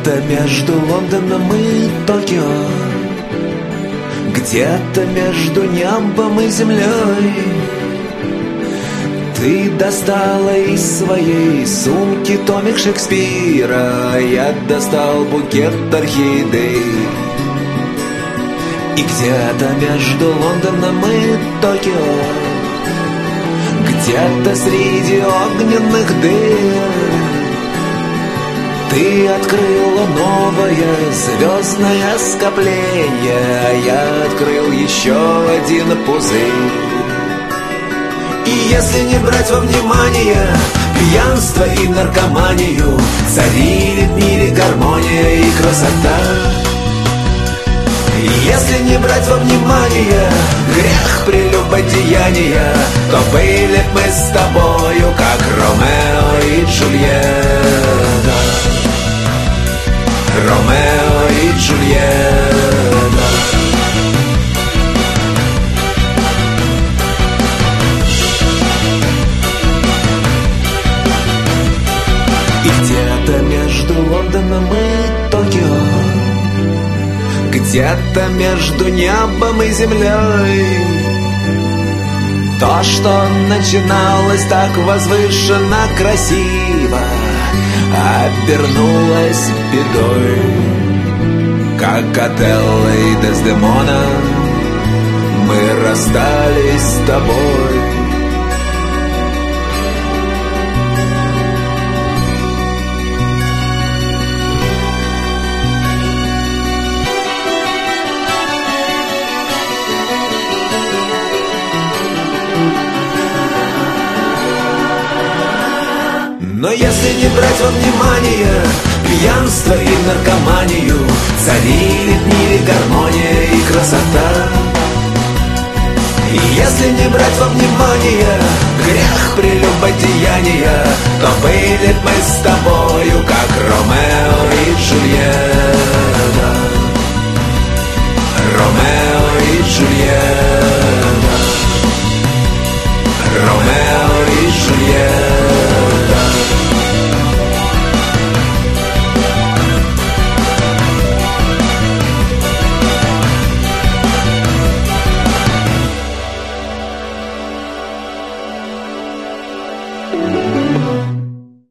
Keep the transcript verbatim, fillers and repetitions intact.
Где-то между Лондоном и Токио, где-то между небом и землей, ты достала из своей сумки томик Шекспира, я достал букет орхидей. И где-то между Лондоном и Токио, где-то среди огненных дыр, ты открыла новое звездное скопление, а я открыл еще один пузырь. И если не брать во внимание пьянство и наркоманию, царили в мире гармония и красота. И если не брать во внимание грех прелюбодеяния, то были б мы с тобою как Ромео и Джульетта. Ромео и Джульетта. И где-то между Лондоном и Токио, где-то между небом и землей, то, что начиналось так возвышенно красиво, обернулось бедой. Как Отелло и Дездемона мы расстались с тобой. Но если не брать во внимание пьянство и наркоманию, царили в мире гармония и красота. И если не брать во внимание грех прелюбодеяния, то были б мы с тобою как Ромео и Джульетта. Ромео и Джульетта.